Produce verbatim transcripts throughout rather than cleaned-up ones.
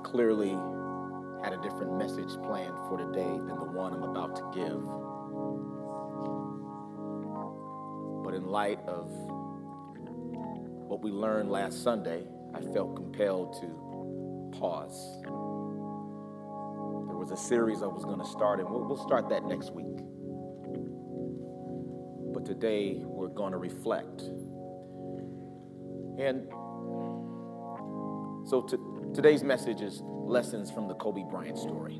clearly had a different message planned for today than the one I'm about to give. But in light of what we learned last Sunday, I felt compelled to pause. There was a series I was going to start, and we'll, we'll start that next week. But today, we're going to reflect. And so to, today's message is lessons from the Kobe Bryant story.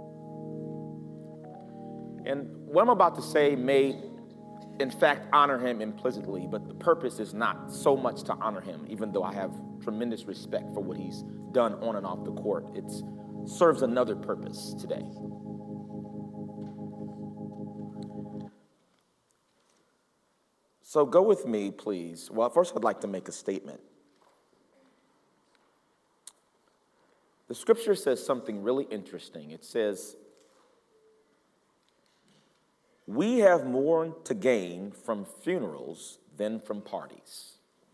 And what I'm about to say may, in fact, honor him implicitly, but the purpose is not so much to honor him, even though I have tremendous respect for what he's done on and off the court. It serves another purpose today. So go with me, please. Well, first I'd like to make a statement. The scripture says something really interesting. It says, we have more to gain from funerals than from parties.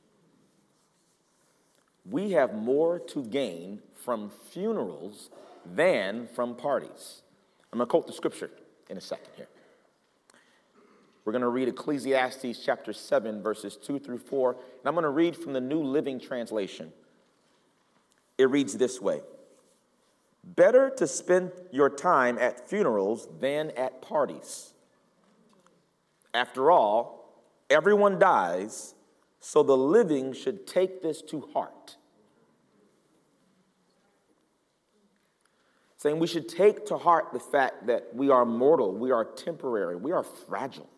We have more to gain from funerals than from parties. I'm going to quote the scripture in a second here. We're going to read Ecclesiastes chapter seven, verses two through four, and I'm going to read from the New Living Translation. It reads this way. Better to spend your time at funerals than at parties. After all, everyone dies, so the living should take this to heart. Saying we should take to heart the fact that we are mortal, we are temporary, we are fragile.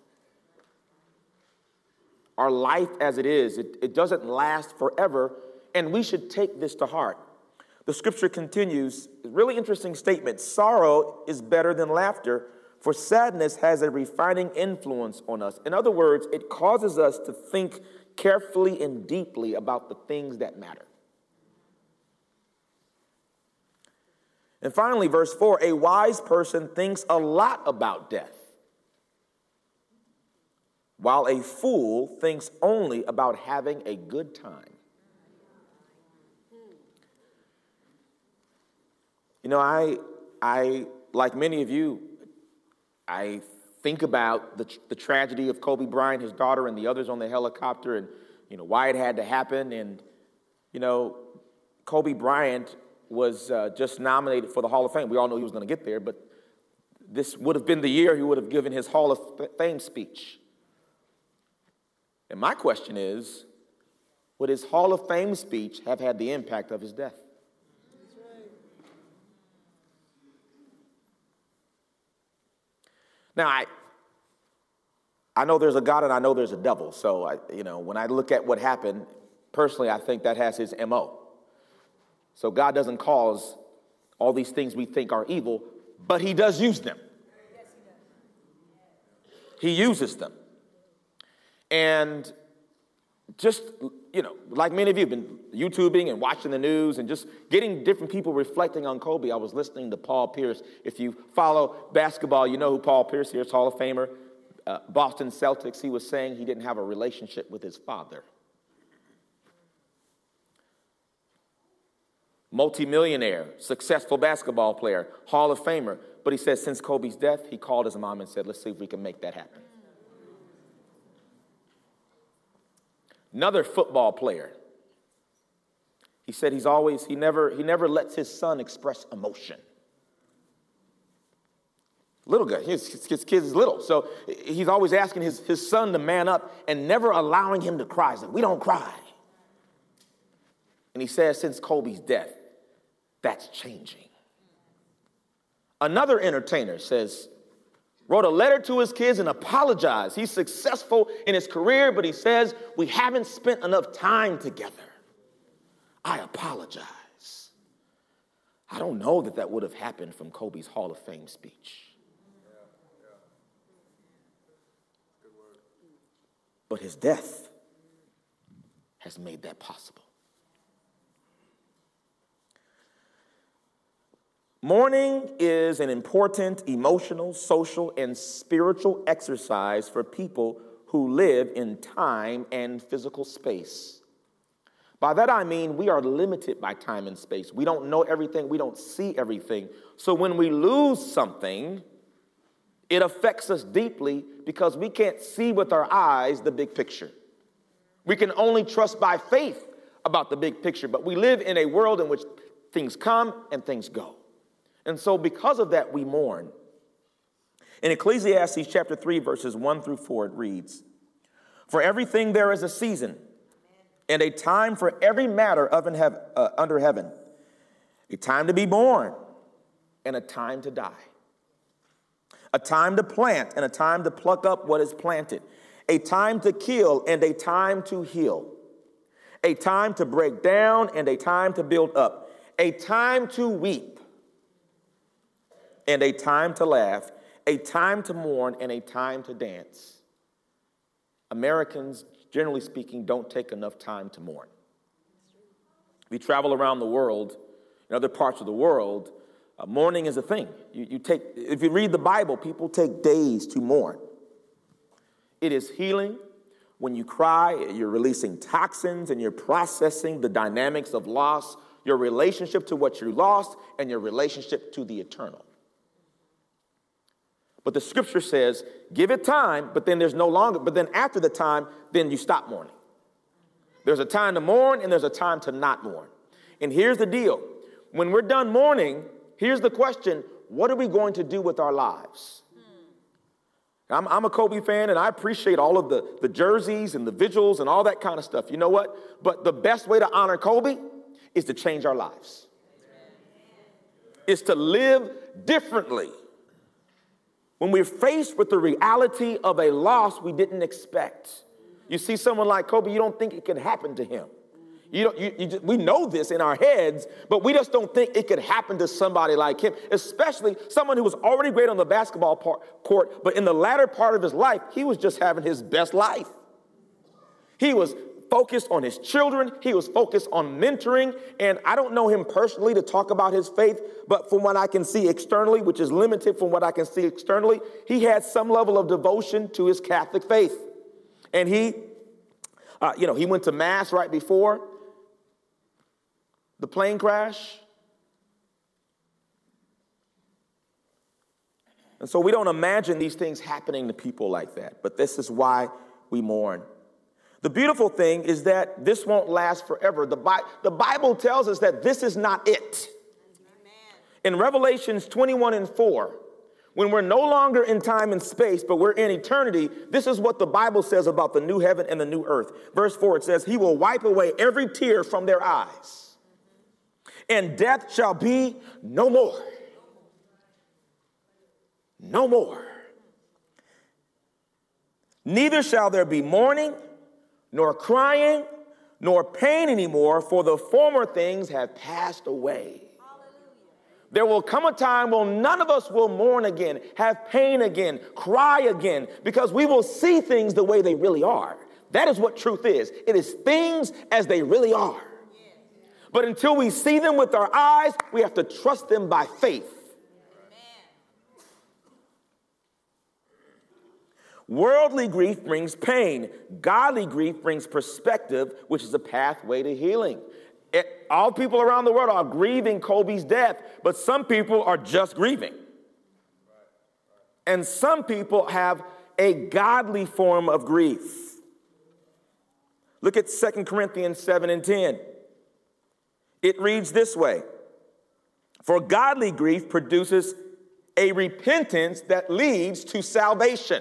Our life as it is, it, it doesn't last forever, and we should take this to heart. The scripture continues, a really interesting statement. Sorrow is better than laughter, for sadness has a refining influence on us. In other words, it causes us to think carefully and deeply about the things that matter. And finally, verse four, a wise person thinks a lot about death, while a fool thinks only about having a good time. You know, I, I, like many of you, I think about the, the tragedy of Kobe Bryant, his daughter, and the others on the helicopter, and, you know, why it had to happen. And, you know, Kobe Bryant was uh, just nominated for the Hall of Fame. We all know he was going to get there, but this would have been the year he would have given his Hall of Fame speech. And my question is, would his Hall of Fame speech have had the impact of his death? Now, I I know there's a God and I know there's a devil. So, I, you know, when I look at what happened, personally, I think that has his M O. So God doesn't cause all these things we think are evil, but he does use them. He uses them. And just, you know, like many of you have been YouTubing and watching the news and just getting different people reflecting on Kobe. I was listening to Paul Pierce. If you follow basketball, you know who Paul Pierce is, Hall of Famer, uh, Boston Celtics. He was saying he didn't have a relationship with his father. Multi-millionaire, successful basketball player, Hall of Famer. But he says since Kobe's death, he called his mom and said, let's see if we can make that happen. Another football player. He said he's always, he never, he never lets his son express emotion. Little guy, his, his kid is little. So he's always asking his, his son to man up and never allowing him to cry. He's like, we don't cry. And he says since Kobe's death, that's changing. Another entertainer says, wrote a letter to his kids and apologized. He's successful in his career, but he says, we haven't spent enough time together. I apologize. I don't know that that would have happened from Kobe's Hall of Fame speech. Yeah, yeah. Good word. But his death has made that possible. Mourning is an important emotional, social, and spiritual exercise for people who live in time and physical space. By that I mean we are limited by time and space. We don't know everything. We don't see everything. So when we lose something, it affects us deeply because we can't see with our eyes the big picture. We can only trust by faith about the big picture, but we live in a world in which things come and things go. And so because of that, we mourn. In Ecclesiastes chapter three, verses one through four, it reads, "For everything there is a season, and a time for every matter of in heaven, uh, under heaven, a time to be born and a time to die, a time to plant and a time to pluck up what is planted, a time to kill and a time to heal, a time to break down and a time to build up, a time to weep and a time to laugh, a time to mourn and a time to dance." Americans, generally speaking, don't take enough time to mourn. If you travel around the world, in other parts of the world, uh, mourning is a thing. You, you take, if you read the Bible, people take days to mourn. It is healing. When you cry, you're releasing toxins and you're processing the dynamics of loss, your relationship to what you lost, and your relationship to the eternal. But the scripture says, give it time, but then there's no longer, but then after the time, then you stop mourning. There's a time to mourn and there's a time to not mourn. And here's the deal. When we're done mourning, here's the question, what are we going to do with our lives? I'm, I'm a Kobe fan and I appreciate all of the, the jerseys and the vigils and all that kind of stuff. You know what? But the best way to honor Kobe is to change our lives. Is to live differently. When we're faced with the reality of a loss we didn't expect. You see someone like Kobe, you don't think it could happen to him. You don't, you, you just, we know this in our heads, but we just don't think it could happen to somebody like him, especially someone who was already great on the basketball part, court, but in the latter part of his life, he was just having his best life. He was focused on his children. He was focused on mentoring. And I don't know him personally to talk about his faith, but from what I can see externally, which is limited from what I can see externally, he had some level of devotion to his Catholic faith. And he, uh, you know, he went to mass right before the plane crash. And so we don't imagine these things happening to people like that, but this is why we mourn. The beautiful thing is that this won't last forever. The, Bi- the Bible tells us that this is not it. Amen. In Revelations twenty-one and four, when we're no longer in time and space, but we're in eternity, this is what the Bible says about the new heaven and the new earth. Verse four, it says, "He will wipe away every tear from their eyes, and death shall be no more." No more. "Neither shall there be mourning, nor crying, nor pain anymore, for the former things have passed away." Hallelujah. There will come a time when none of us will mourn again, have pain again, cry again, because we will see things the way they really are. That is what truth is. It is things as they really are. But until we see them with our eyes, we have to trust them by faith. Worldly grief brings pain. Godly grief brings perspective, which is a pathway to healing. It, all people around the world are grieving Kobe's death, but some people are just grieving. And some people have a godly form of grief. Look at Second Corinthians seven and ten. It reads this way: "For godly grief produces a repentance that leads to salvation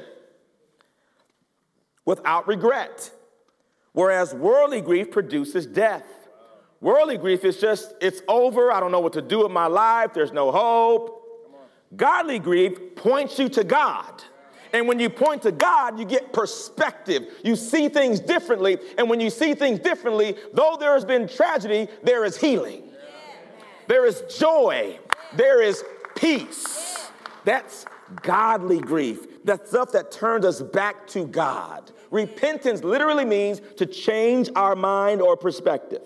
without regret, whereas worldly grief produces death." Worldly grief is just, it's over. I don't know what to do with my life. There's no hope. Godly grief points you to God. And when you point to God, you get perspective. You see things differently. And when you see things differently, though there has been tragedy, there is healing. There is joy. There is peace. That's godly grief. That stuff that turns us back to God. Repentance literally means to change our mind or perspective.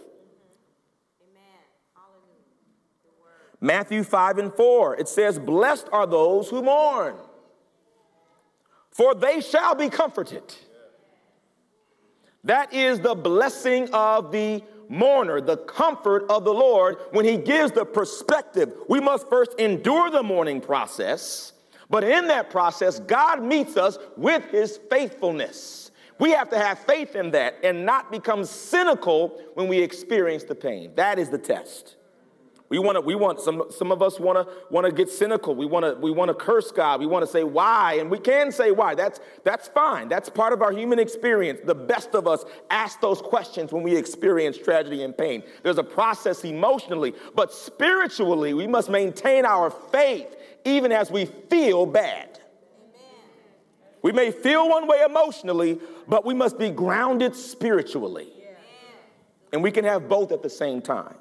Matthew five and four, it says, "Blessed are those who mourn, for they shall be comforted." That is the blessing of the mourner the comfort of the Lord when he gives the perspective. We must first endure the mourning process, but in that process, God meets us with his faithfulness. We have to have faith in that and not become cynical when we experience the pain. That is the test. We want to, we want, some, some of us want to, want to get cynical. We want to, we want to curse God. We want to say why, and we can say why. That's, that's fine. That's part of our human experience. The best of us ask those questions when we experience tragedy and pain. There's a process emotionally, but spiritually, we must maintain our faith even as we feel bad. We may feel one way emotionally, but we must be grounded spiritually. And we can have both at the same time.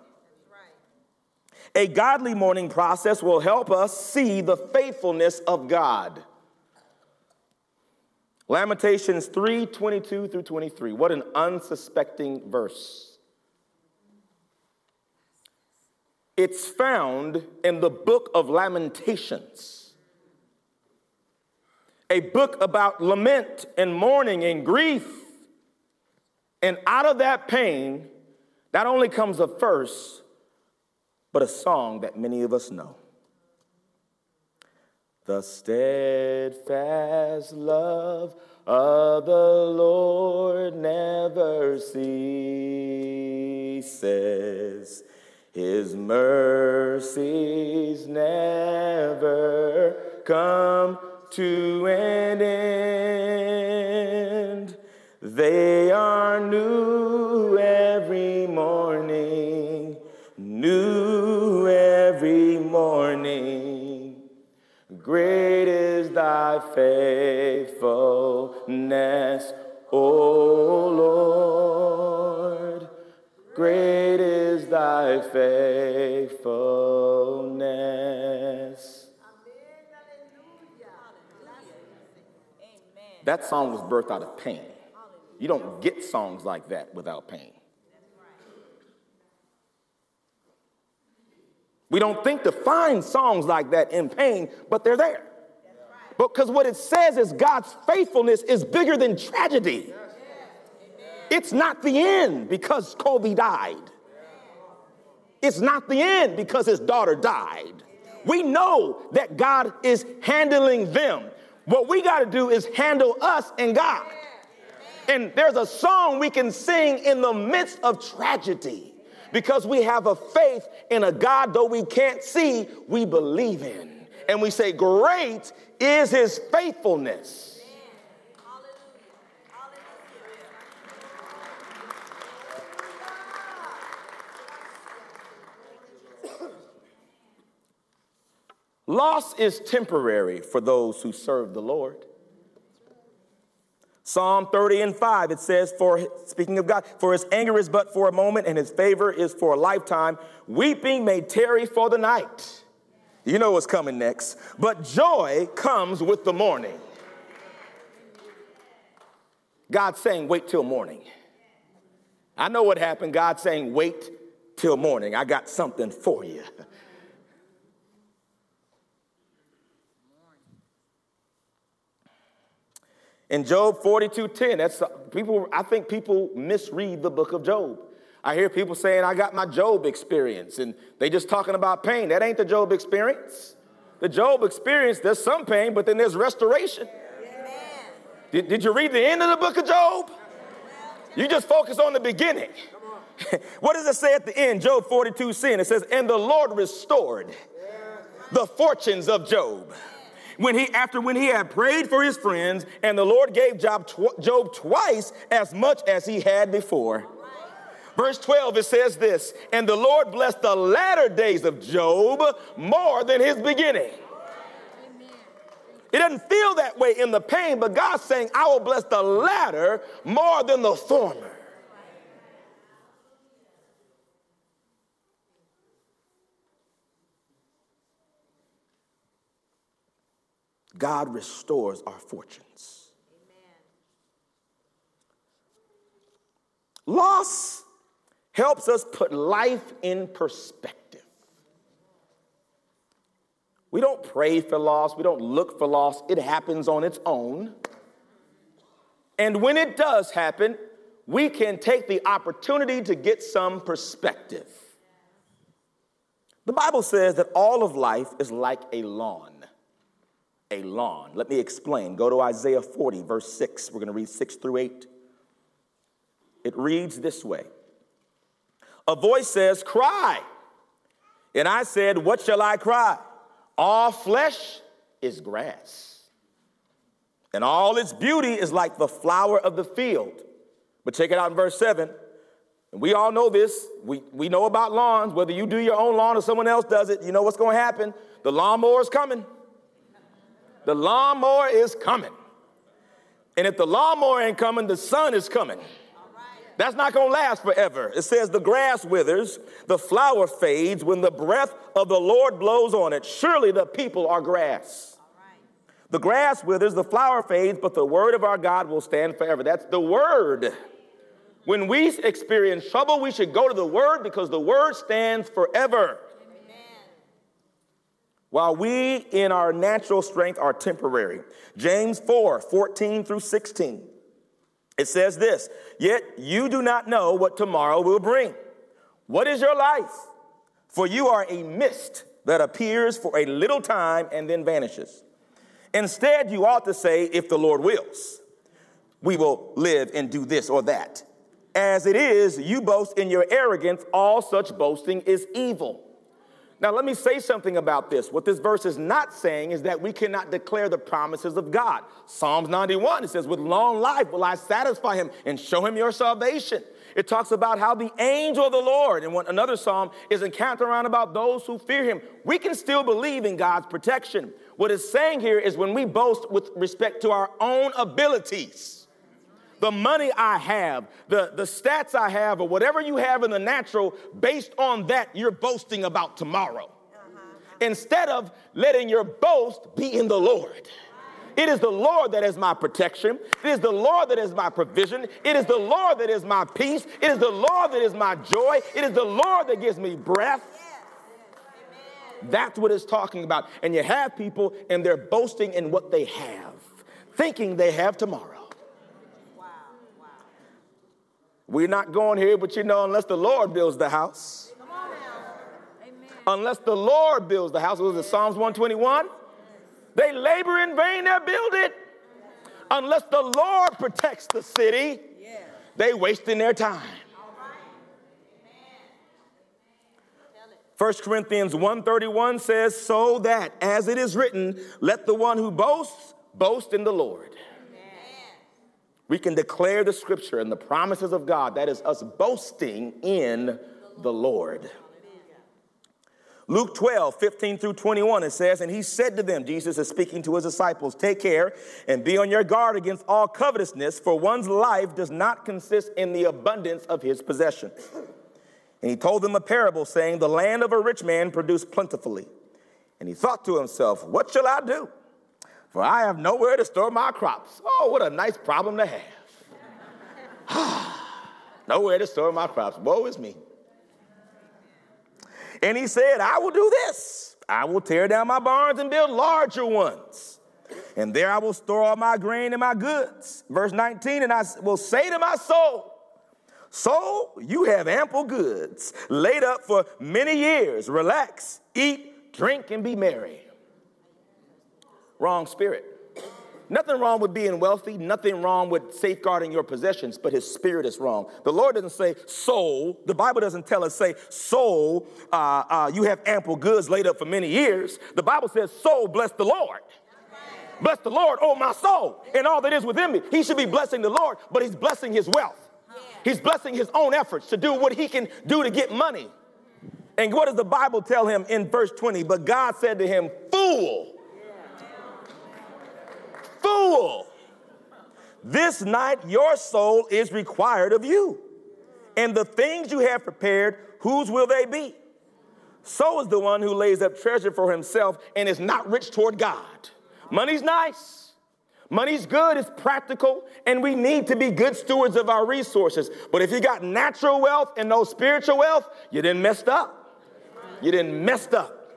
A godly mourning process will help us see the faithfulness of God. Lamentations three, twenty-two through twenty-three. What an unsuspecting verse. It's found in the book of Lamentations, a book about lament and mourning and grief. And out of that pain, not only comes a verse, but a song that many of us know. The steadfast love of the Lord never ceases. His mercies never come to an end. They are new every morning, new every morning. Great is thy faithfulness, O Lord. Great is thy faithfulness. That song was birthed out of pain. You don't get songs like that without pain. We don't think to find songs like that in pain, but they're there. Because what it says is God's faithfulness is bigger than tragedy. It's not the end because Kobe died. It's not the end because his daughter died. We know that God is handling them. What we got to do is handle us and God. And there's a song we can sing in the midst of tragedy. Because we have a faith in a God, though we can't see, we believe in. And we say, great is his faithfulness. Loss is temporary for those who serve the Lord. Psalm thirty and five, it says, for, speaking of God, for his anger is but for a moment and his favor is for a lifetime. Weeping may tarry for the night. You know what's coming next. But joy comes with the morning. God's saying, wait till morning. I know what happened. God's saying, wait till morning. I got something for you. In Job forty-two ten, that's people. I think people misread the book of Job. I hear people saying, I got my Job experience, and they just talking about pain. That ain't the Job experience. The Job experience, there's some pain, but then there's restoration. Did, did you read the end of the book of Job? You just focus on the beginning. What does it say at the end? Job forty-two ten, it says, and the Lord restored the fortunes of Job. When he, after when he had prayed for his friends, and the Lord gave Job, tw- Job twice as much as he had before. Verse twelve, it says this, and the Lord blessed the latter days of Job more than his beginning. It doesn't feel that way in the pain, but God's saying, I will bless the latter more than the former. God restores our fortunes. Amen. Loss helps us put life in perspective. We don't pray for loss. We don't look for loss. It happens on its own. And when it does happen, we can take the opportunity to get some perspective. The Bible says that all of life is like a lawn. A lawn. Let me explain. Go to Isaiah forty, verse six. We're going to read six through eight. It reads this way. A voice says, cry. And I said, what shall I cry? All flesh is grass, and all its beauty is like the flower of the field. But check it out in verse seven. And we all know this. We, we know about lawns. Whether you do your own lawn or someone else does it, you know what's going to happen. The lawnmower is coming. The lawnmower is coming. And if the lawnmower ain't coming, the sun is coming. That's not going to last forever. It says the grass withers, the flower fades when the breath of the Lord blows on it. Surely the people are grass. The grass withers, the flower fades, but the word of our God will stand forever. That's the word. When we experience trouble, we should go to the word because the word stands forever. Amen. While we in our natural strength are temporary. James four, fourteen through sixteen. It says this, yet you do not know what tomorrow will bring. What is your life? For you are a mist that appears for a little time and then vanishes. Instead, you ought to say, if the Lord wills, we will live and do this or that. As it is, you boast in your arrogance. All such boasting is evil. Now, let me say something about this. What this verse is not saying is that we cannot declare the promises of God. Psalms ninety-one, it says, with long life will I satisfy him and show him your salvation. It talks about how the angel of the Lord, and what another psalm is encamped around about those who fear him. We can still believe in God's protection. What it's saying here is when we boast with respect to our own abilities, the money I have, the, the stats I have, or whatever you have in the natural, based on that, you're boasting about tomorrow. Uh-huh. Instead of letting your boast be in the Lord. It is the Lord that is my protection. It is the Lord that is my provision. It is the Lord that is my peace. It is the Lord that is my joy. It is the Lord that gives me breath. Yes. That's what it's talking about. And you have people, and they're boasting in what they have, thinking they have tomorrow. We're not going here, but you know, unless the Lord builds the house. Come on now. Amen. Unless the Lord builds the house. What was it, Psalms one twenty-one? They labor in vain that build it. Unless the Lord protects the city, yeah. They wasting their time. All right. First Corinthians one thirty-one says, so that, as it is written, let the one who boasts, boast in the Lord. We can declare the scripture and the promises of God. That is us boasting in the Lord. Luke twelve, fifteen through twenty-one, it says, and he said to them, Jesus is speaking to his disciples, take care and be on your guard against all covetousness, for one's life does not consist in the abundance of his possessions. And he told them a parable, saying, the land of a rich man produced plentifully. And he thought to himself, what shall I do? For I have nowhere to store my crops. Oh, what a nice problem to have. Nowhere to store my crops. Woe is me. And he said, I will do this. I will tear down my barns and build larger ones. And there I will store all my grain and my goods. Verse nineteen, and I will say to my soul, soul, you have ample goods laid up for many years. Relax, eat, drink, and be merry. Wrong spirit. Nothing wrong with being wealthy. Nothing wrong with safeguarding your possessions, but his spirit is wrong. The Lord doesn't say, soul. The Bible doesn't tell us, say, soul, uh, uh, you have ample goods laid up for many years. The Bible says, soul, bless the Lord. Amen. Bless the Lord, oh my soul, and all that is within me. He should be blessing the Lord, but he's blessing his wealth. Yeah. He's blessing his own efforts to do what he can do to get money. And what does the Bible tell him in verse twenty? But God said to him, fool. Fool, this night your soul is required of you. And the things you have prepared, whose will they be? So is the one who lays up treasure for himself and is not rich toward God. Money's nice. Money's good. It's practical. And we need to be good stewards of our resources. But if you got natural wealth and no spiritual wealth, you didn't messed up. You didn't messed up.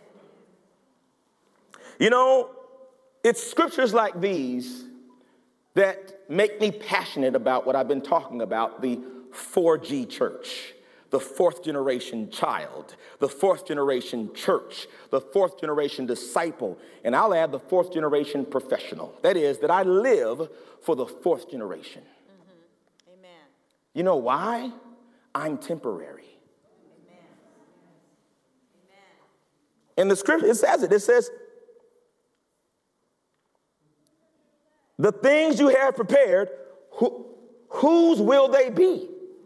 You know, it's scriptures like these that make me passionate about what I've been talking about, the four G church, the fourth generation child, the fourth generation church, the fourth generation disciple, and I'll add the fourth generation professional. That is, that I live for the fourth generation. Mm-hmm. Amen. You know why? I'm temporary. Amen. Amen. In the scripture, it says it. It says, the things you have prepared, who, whose will they be?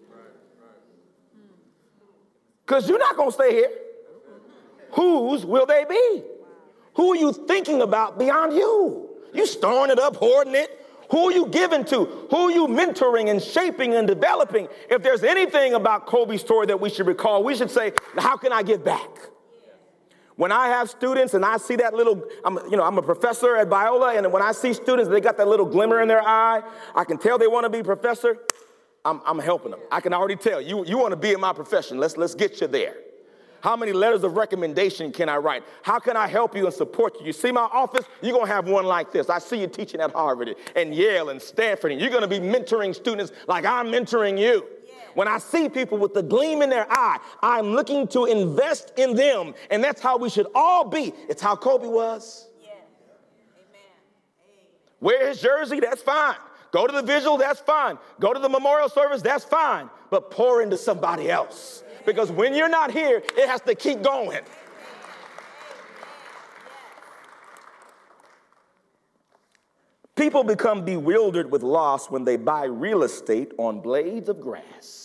Because you're not going to stay here. Whose will they be? Who are you thinking about beyond you? You storing it up, hoarding it. Who are you giving to? Who are you mentoring and shaping and developing? If there's anything about Kobe's story that we should recall, we should say, how can I give back? When I have students and I see that little, I'm, you know, I'm a professor at Biola, and when I see students, they got that little glimmer in their eye, I can tell they want to be professor. I'm, I'm helping them. I can already tell you, you want to be in my profession. Let's, let's get you there. How many letters of recommendation can I write? How can I help you and support you? You see my office? You're going to have one like this. I see you teaching at Harvard and Yale and Stanford, and you're going to be mentoring students like I'm mentoring you. When I see people with the gleam in their eye, I'm looking to invest in them, and that's how we should all be. It's how Kobe was. Yeah. Amen. Amen. Wear his jersey, that's fine. Go to the vigil, that's fine. Go to the memorial service, that's fine. But pour into somebody else. Because when you're not here, it has to keep going. People become bewildered with loss when they buy real estate on blades of grass.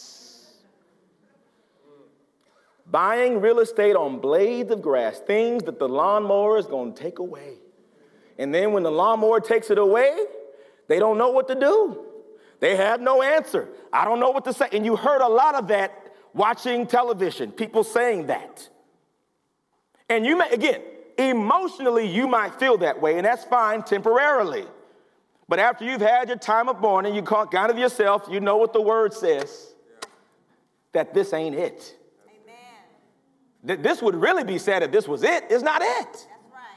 Buying real estate on blades of grass, things that the lawnmower is going to take away. And then when the lawnmower takes it away, they don't know what to do. They have no answer. I don't know what to say. And you heard a lot of that watching television, people saying that. And you may, again, emotionally, you might feel that way, and that's fine temporarily. But after you've had your time of mourning, you call kind of yourself, you know what the word says, that this ain't it. Amen. That this would really be said if this was it. It's not it. That's right.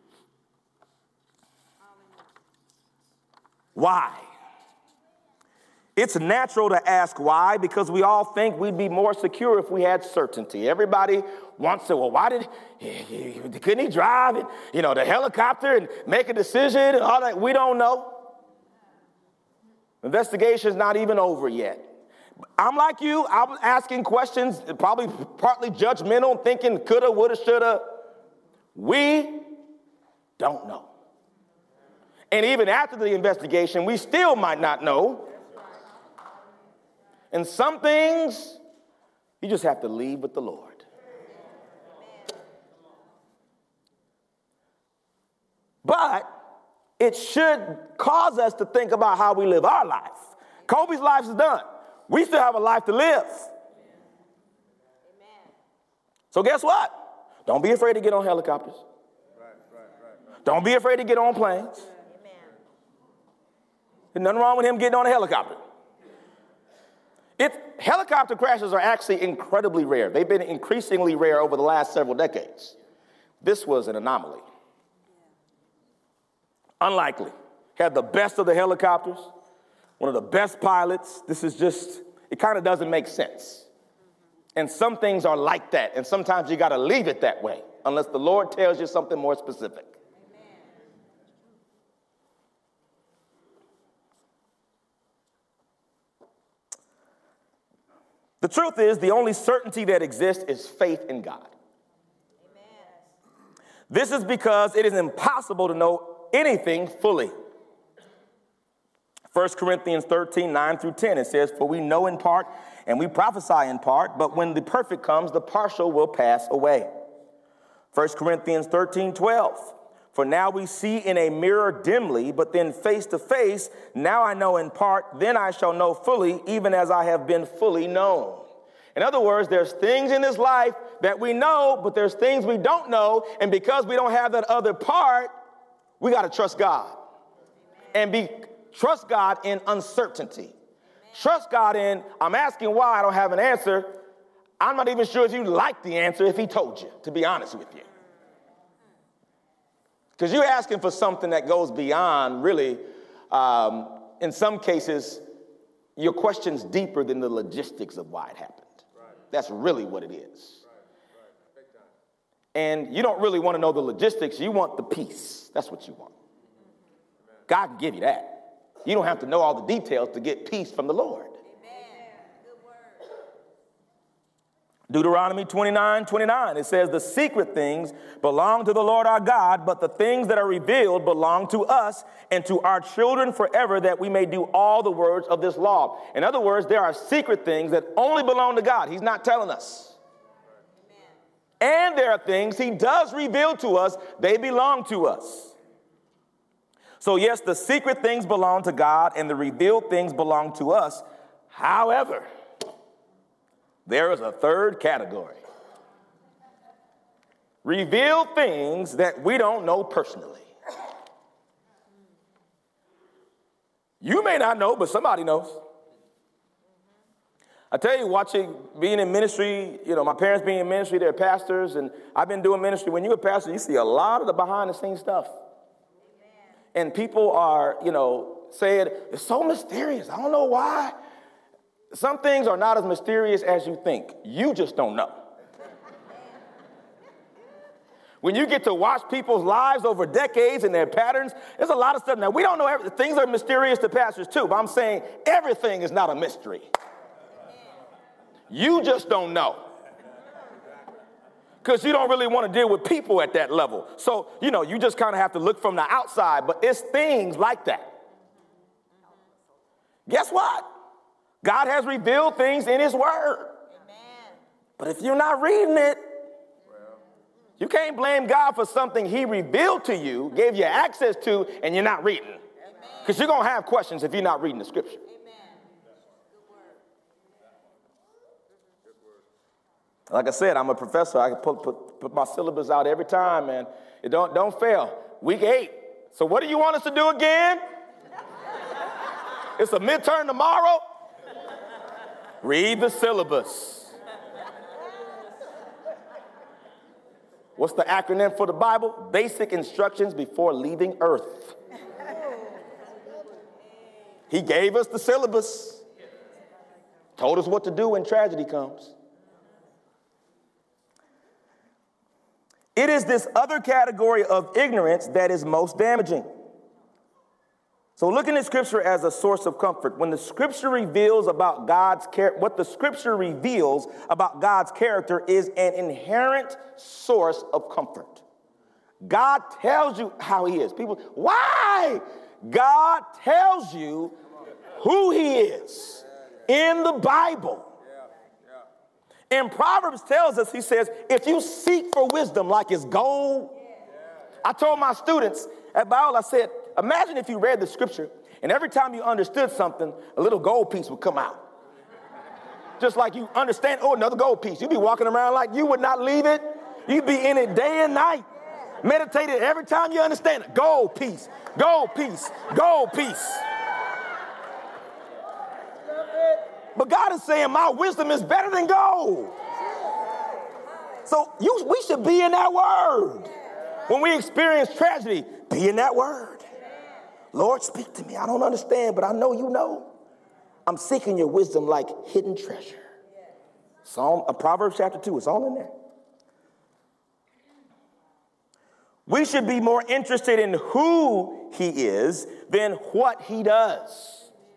Why? It's natural to ask why, because we all think we'd be more secure if we had certainty. Everybody wants to, well, why did he, he, couldn't he drive and, you know, the helicopter and make a decision and all that? We don't know. Investigation's not even over yet. I'm like you. I'm asking questions, probably partly judgmental, thinking coulda, woulda, shoulda. We don't know. And even after the investigation, we still might not know. And some things, you just have to leave with the Lord. But it should cause us to think about how we live our life. Kobe's life is done. We still have a life to live. So guess what? Don't be afraid to get on helicopters. Don't be afraid to get on planes. There's nothing wrong with him getting on a helicopter. It, helicopter crashes are actually incredibly rare. They've been increasingly rare over the last several decades. This was an anomaly. Unlikely. Had the best of the helicopters, one of the best pilots. This is just, it kind of doesn't make sense. And some things are like that, and sometimes you got to leave it that way, unless the Lord tells you something more specific. The truth is, the only certainty that exists is faith in God. Amen. This is because it is impossible to know anything fully. First Corinthians thirteen, nine through ten, it says, for we know in part and we prophesy in part, but when the perfect comes, the partial will pass away. First Corinthians thirteen, twelve, for now we see in a mirror dimly, but then face to face. Now I know in part, then I shall know fully, even as I have been fully known. In other words, there's things in this life that we know, but there's things we don't know. And because we don't have that other part, we got to trust God. And be trust God in uncertainty. Amen. Trust God in, I'm asking why I don't have an answer. I'm not even sure if you like the answer if he told you, to be honest with you. Because you're asking for something that goes beyond really um, in some cases, your question's deeper than the logistics of why it happened. Right. That's really what it is. Right. Right. Big time. And you don't really want to know the logistics. You want the peace. That's what you want. Amen. God can give you that. You don't have to know all the details to get peace from the Lord. Deuteronomy twenty-nine twenty-nine, it says, the secret things belong to the Lord our God, but the things that are revealed belong to us and to our children forever, that we may do all the words of this law. In other words, there are secret things that only belong to God. He's not telling us. Amen. And there are things he does reveal to us. They belong to us. So yes, the secret things belong to God and the revealed things belong to us. However, there is a third category. Revealed things that we don't know personally. You may not know, but somebody knows. I tell you, watching, being in ministry, you know, my parents being in ministry, they're pastors, and I've been doing ministry. When you're a pastor, you see a lot of the behind-the-scenes stuff. Amen. And people are, you know, saying, it's so mysterious. I don't know why. Some things are not as mysterious as you think. You just don't know. When you get to watch people's lives over decades and their patterns, there's a lot of stuff. Now, we don't know everything. Things are mysterious to pastors, too. But I'm saying everything is not a mystery. You just don't know. Because you don't really want to deal with people at that level. So, you know, you just kind of have to look from the outside. But it's things like that. Guess what? God has revealed things in his word. Amen. But if you're not reading it, you can't blame God for something he revealed to you, gave you access to, and you're not reading. Because you're going to have questions if you're not reading the scripture. Like I said, I'm a professor. I can put, put, put my syllabus out every time, man. It don't, don't fail. Week eight. So what do you want us to do again? It's a midterm tomorrow. Read the syllabus. What's the acronym for the Bible? Basic instructions before leaving earth. He gave us the syllabus. Told us what to do when tragedy comes. It is this other category of ignorance that is most damaging. So look in the scripture as a source of comfort. When the scripture reveals about God's character, what the scripture reveals about God's character is an inherent source of comfort. God tells you how he is. People, why? God tells you who he is in the Bible. And Proverbs tells us, he says, if you seek for wisdom like it's gold. I told my students at Bible, I said, imagine if you read the scripture and every time you understood something, a little gold piece would come out. Just like you understand, oh, another gold piece. You'd be walking around like you would not leave it. You'd be in it day and night. Meditated every time you understand it. Gold piece, gold piece, gold piece. But God is saying my wisdom is better than gold. So you, we should be in that word. When we experience tragedy, be in that word. Lord, speak to me. I don't understand, but I know you know. I'm seeking your wisdom like hidden treasure. Psalm, uh, Proverbs chapter two, it's all in there. We should be more interested in who he is than what he does.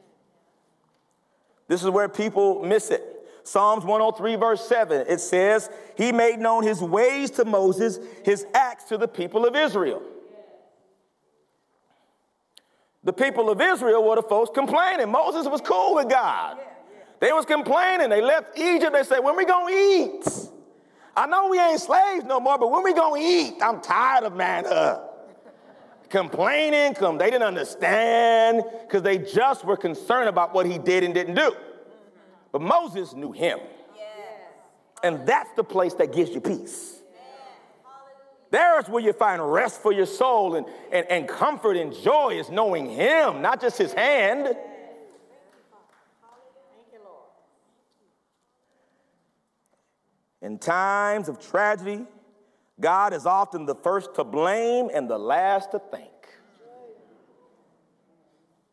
This is where people miss it. Psalms one oh three, verse seven, it says, he made known his ways to Moses, his acts to the people of Israel. The people of Israel were the folks complaining. Moses was cool with God. They was complaining. They left Egypt. They said, when we going to eat? I know we ain't slaves no more, but when we going to eat? I'm tired of manna. Complaining, come, they didn't understand because they just were concerned about what he did and didn't do. But Moses knew him. And that's the place that gives you peace. There's where you find rest for your soul and, and, and comfort and joy is knowing him, not just his hand. Thank you, Lord. In times of tragedy, God is often the first to blame and the last to thank.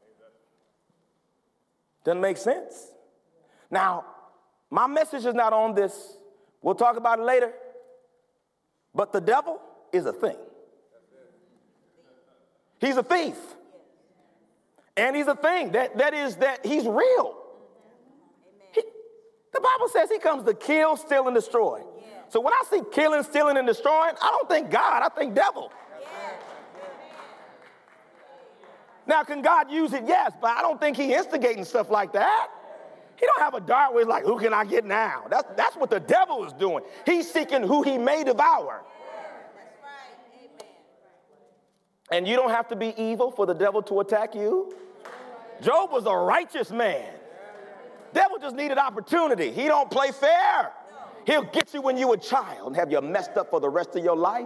Doesn't make sense. Now, my message is not on this. We'll talk about it later. But the devil is a thing. He's a thief. And he's a thing. That, that is that he's real. He, the Bible says he comes to kill, steal, and destroy. So when I see killing, stealing, and destroying, I don't think God, I think devil. Now, can God use it? Yes, but I don't think he instigating stuff like that. He don't have a dart where he's like, who can I get now? That's, that's what the devil is doing. He's seeking who he may devour. That's right. Amen. And you don't have to be evil for the devil to attack you. Job was a righteous man. Devil just needed opportunity. He don't play fair. He'll get you when you're a child and have you messed up for the rest of your life.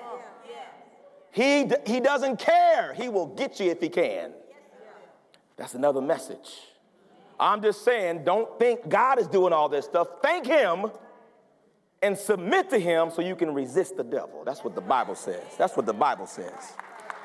He, he doesn't care. He will get you if he can. That's another message. I'm just saying, don't think God is doing all this stuff. Thank him and submit to him so you can resist the devil. That's what the Bible says. That's what the Bible says.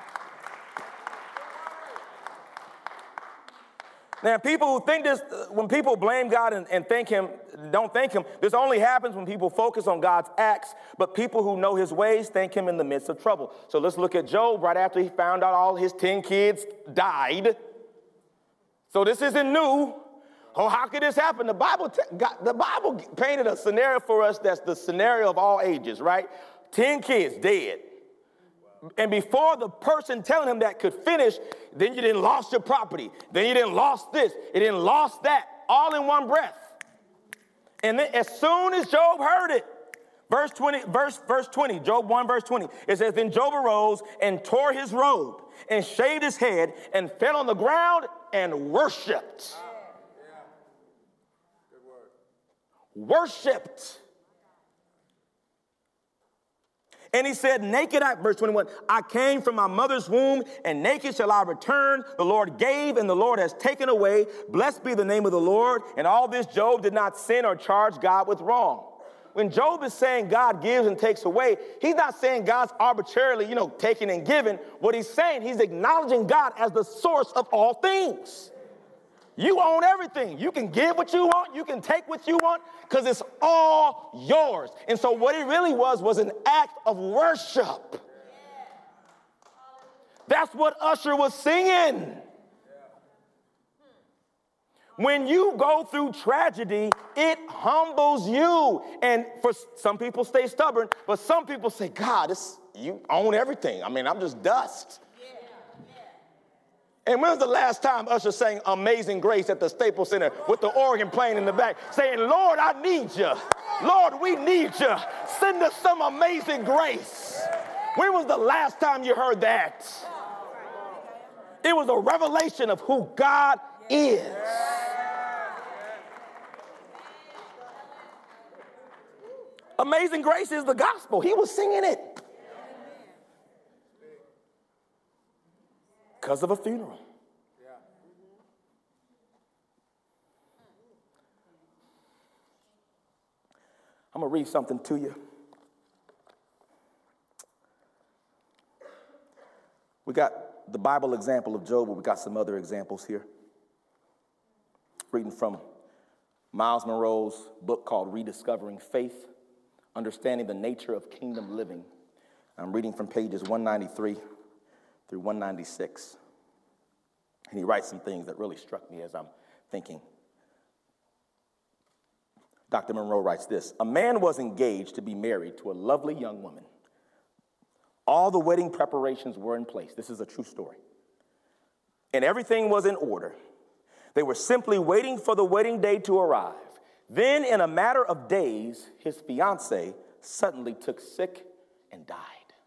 Now, people who think this, when people blame God and, and thank him, don't thank him, this only happens when people focus on God's acts, but people who know his ways thank him in the midst of trouble. So let's look at Job right after he found out all his ten kids died. So this isn't new. Oh, how could this happen? The Bible, t- God, the Bible painted a scenario for us that's the scenario of all ages, right? Ten kids dead. And before the person telling him that could finish, then you didn't lost your property. Then you didn't lost this. You didn't lost that. All in one breath. And then as soon as Job heard it, verse twenty, verse, verse twenty, Job one, verse twenty, it says, then Job arose and tore his robe and shaved his head and fell on the ground and worshiped. Yeah. Good word. Worshipped. And he said, naked, I, verse twenty-one, I came from my mother's womb, and naked shall I return. The Lord gave, and the Lord has taken away. Blessed be the name of the Lord. And all this Job did not sin or charge God with wrong. When Job is saying God gives and takes away, he's not saying God's arbitrarily, you know, taking and giving. What he's saying, he's acknowledging God as the source of all things. You own everything. You can give what you want. You can take what you want because it's all yours. And so what it really was was an act of worship. That's what Usher was singing. When you go through tragedy, it humbles you. And for some people stay stubborn, but some people say, God, it's, you own everything. I mean, I'm just dust. And when was the last time Usher sang Amazing Grace at the Staples Center with the organ playing in the back, saying, Lord, I need you. Lord, we need you. Send us some amazing grace. When was the last time you heard that? It was a revelation of who God is. Amazing Grace is the gospel. He was singing it because of a funeral. I'm going to read something to you. We got the Bible example of Job, but we got some other examples here. Reading from Miles Monroe's book called Rediscovering Faith, Understanding the Nature of Kingdom Living. I'm reading from pages one ninety-three through one ninety-six. And he writes some things that really struck me as I'm thinking. Doctor Monroe writes this: a man was engaged to be married to a lovely young woman. All the wedding preparations were in place. This is a true story. And everything was in order. They were simply waiting for the wedding day to arrive. Then, in a matter of days, his fiancée suddenly took sick and died.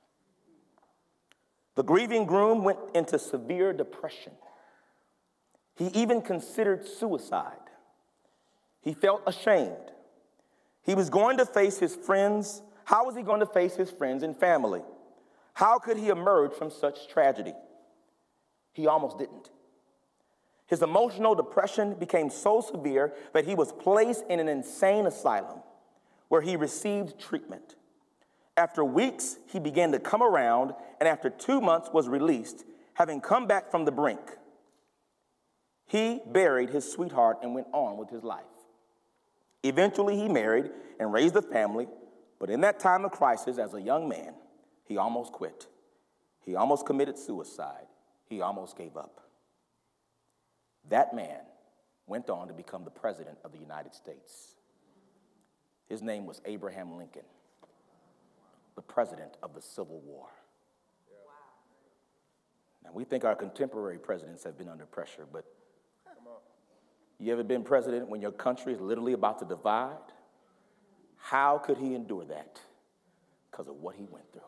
The grieving groom went into severe depression. He even considered suicide. He felt ashamed. He was going to face his friends. How was he going to face his friends and family? How could he emerge from such tragedy? He almost didn't. His emotional depression became so severe that he was placed in an insane asylum where he received treatment. After weeks, he began to come around, and after two months was released, having come back from the brink. He buried his sweetheart and went on with his life. Eventually, he married and raised a family, but in that time of crisis, as a young man, he almost quit. He almost committed suicide. He almost gave up. That man went on to become the president of the United States. His name was Abraham Lincoln, the president of the Civil War. Now, we think our contemporary presidents have been under pressure, but you ever been president when your country is literally about to divide? How could he endure that? Because of what he went through.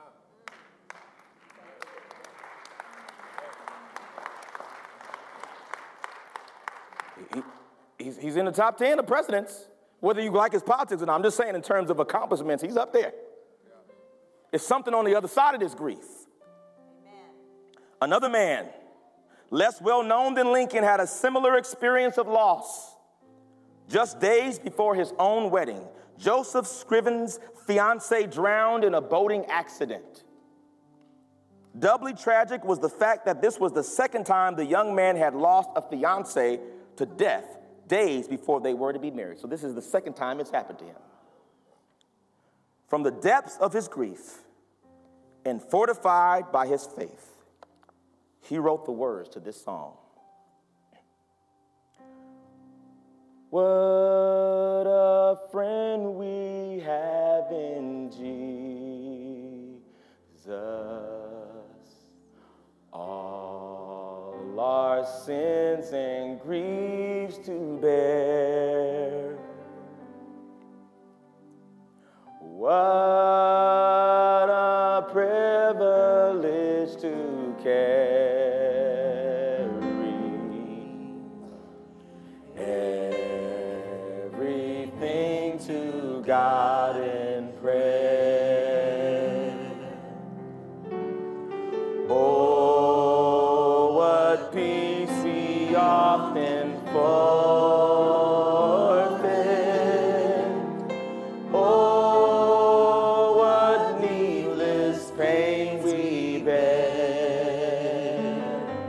He, he's, he's in the top ten of presidents, whether you like his politics or not. I'm just saying in terms of accomplishments, he's up there. It's something on the other side of this grief. Amen. Another man, less well-known than Lincoln, had a similar experience of loss. Just days before his own wedding, Joseph Scriven's fiancée drowned in a boating accident. Doubly tragic was the fact that this was the second time the young man had lost a fiancée to death days before they were to be married. So this is the second time it's happened to him. From the depths of his grief and fortified by his faith, he wrote the words to this song. What a friend we have in Jesus. All our sins and griefs to bear. What a privilege to carry everything to God in prayer. Oh, what peace we often forfeit. Oh, what needless pain we bear.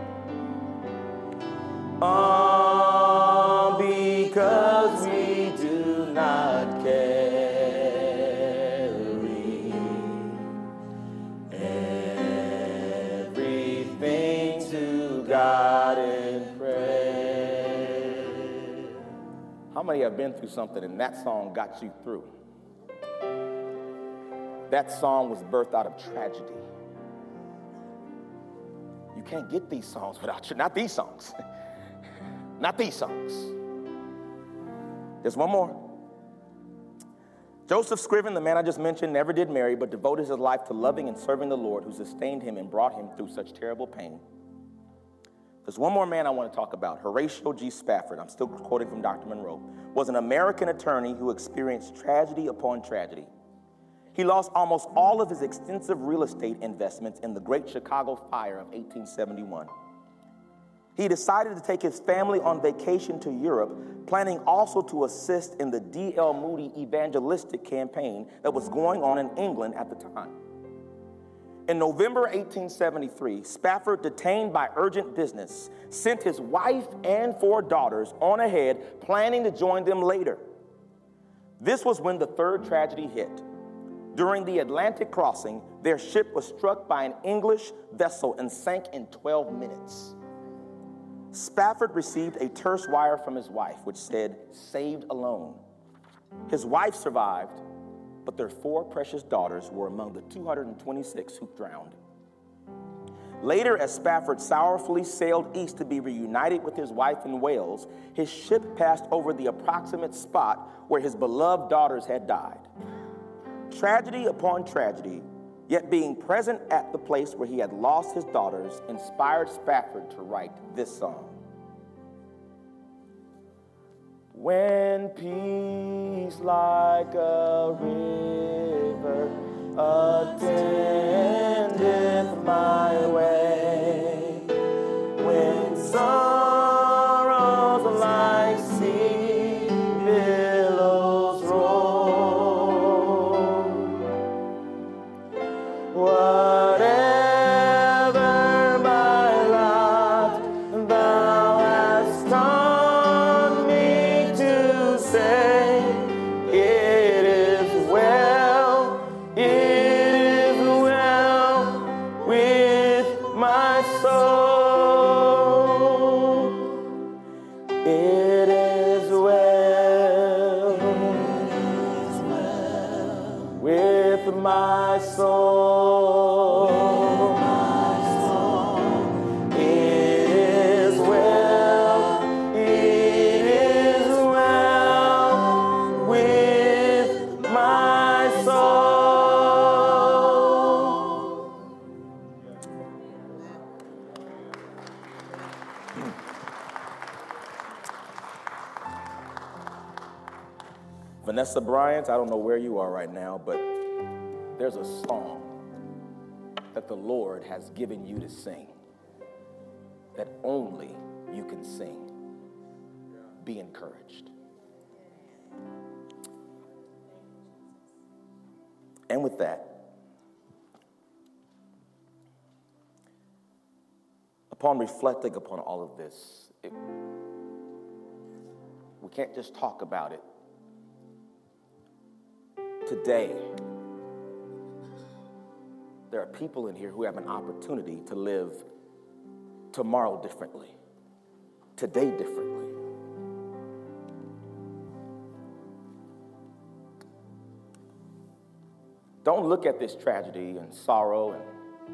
All because we do not carry everything to God in prayer. How many have been through something and that song got you through? That song was birthed out of tragedy. You can't get these songs without you. Not these songs. Not these songs. There's one more. Joseph Scriven, the man I just mentioned, never did marry, but devoted his life to loving and serving the Lord, who sustained him and brought him through such terrible pain. There's one more man I want to talk about. Horatio G. Spafford, I'm still quoting from Doctor Monroe, was an American attorney who experienced tragedy upon tragedy. He lost almost all of his extensive real estate investments in the Great Chicago Fire of eighteen seventy-one. He decided to take his family on vacation to Europe, planning also to assist in the D L Moody evangelistic campaign that was going on in England at the time. In November eighteen seventy-three, Spafford, detained by urgent business, sent his wife and four daughters on ahead, planning to join them later. This was when the third tragedy hit. During the Atlantic crossing, their ship was struck by an English vessel and sank in twelve minutes. Spafford received a terse wire from his wife, which said, "Saved alone." His wife survived, but their four precious daughters were among the two hundred twenty-six who drowned. Later, as Spafford sorrowfully sailed east to be reunited with his wife in Wales, his ship passed over the approximate spot where his beloved daughters had died. Tragedy upon tragedy, yet being present at the place where he had lost his daughters, inspired Spafford to write this song. When peace like a river attendeth my way, when sorrows like sea billows roll, whatever my lot thou hast with my soul. With my soul. It is well, it is well with my soul. Vanessa Bryant, I don't know where you are right now, but there's a song that the Lord has given you to sing that only you can sing. Be encouraged. And with that, upon reflecting upon all of this, it, we can't just talk about it. Today, there are people in here who have an opportunity to live tomorrow differently, today differently. Don't look at this tragedy and sorrow and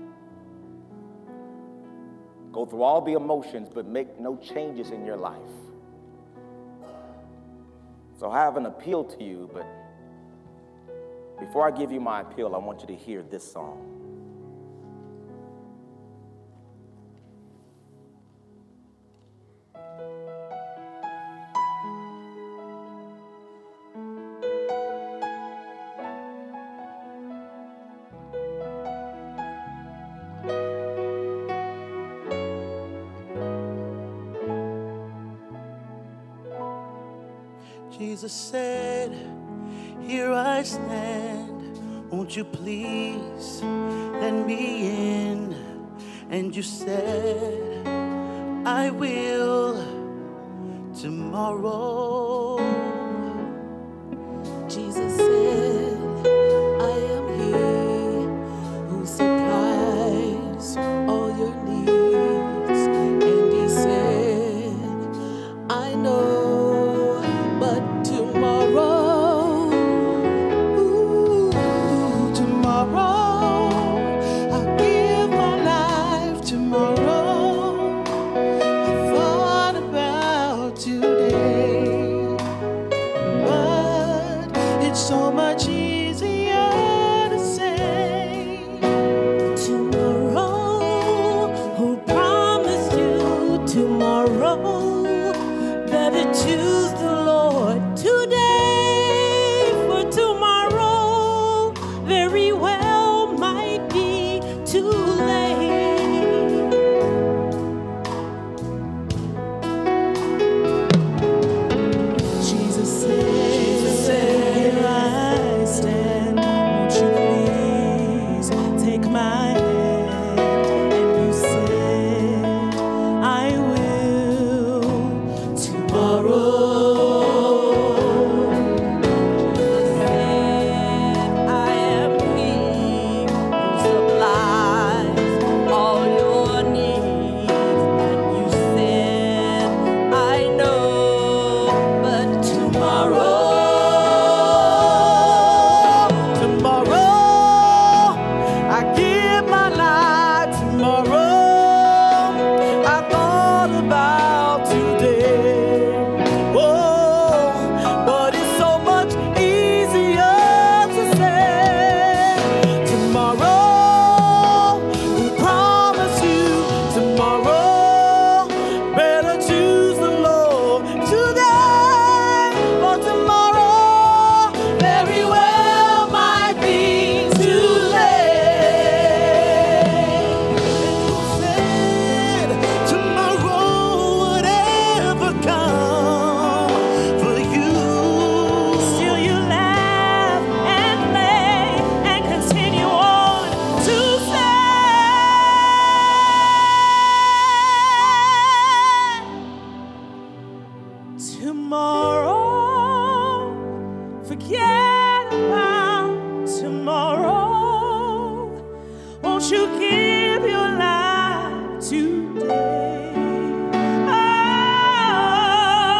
go through all the emotions, but make no changes in your life. So I have an appeal to you, but before I give you my appeal, I want you to hear this song. Jesus said, here I stand, won't you please let me in? And you said, I will tomorrow. Jesus said, I am He who supplies all your needs. And He said, I know.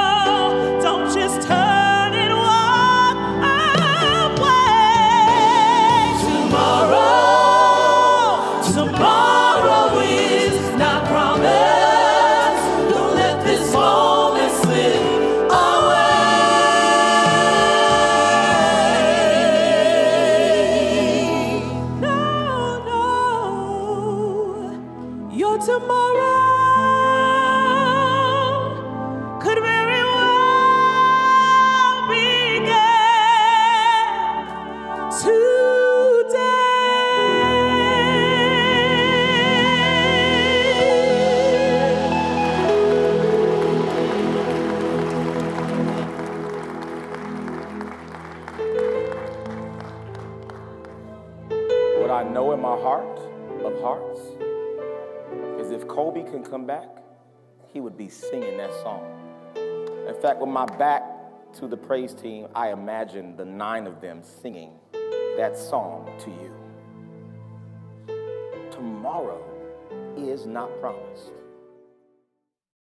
Don't just turn and walk away. I know in my heart of hearts is if Kobe can come back, he would be singing that song. In fact, with my back to the praise team, I imagine the nine of them singing that song to you. Tomorrow is not promised.